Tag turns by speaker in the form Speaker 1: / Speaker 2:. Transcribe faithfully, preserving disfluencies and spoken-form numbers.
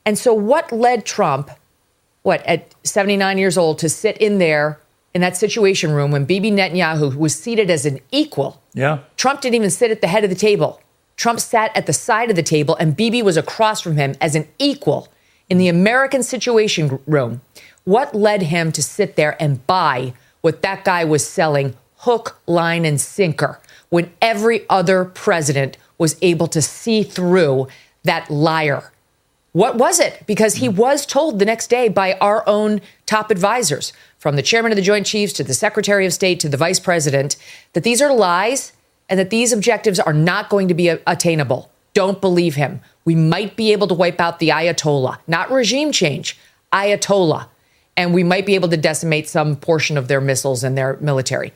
Speaker 1: And so what led Trump, what, at seventy-nine years old, to sit in there in that Situation Room when Bibi Netanyahu was seated as an equal?
Speaker 2: Yeah.
Speaker 1: Trump didn't even sit at the head of the table. Trump sat at the side of the table, and Bibi was across from him as an equal in the American Situation Room. What led him to sit there and buy what that guy was selling hook, line, and sinker when every other president was able to see through that liar? What was it? Because he was told the next day by our own top advisors, from the chairman of the Joint Chiefs to the Secretary of State to the vice president, that these are lies and that these objectives are not going to be attainable. Don't believe him. We might be able to wipe out the Ayatollah, not regime change, Ayatollah. And we might be able to decimate some portion of their missiles and their military.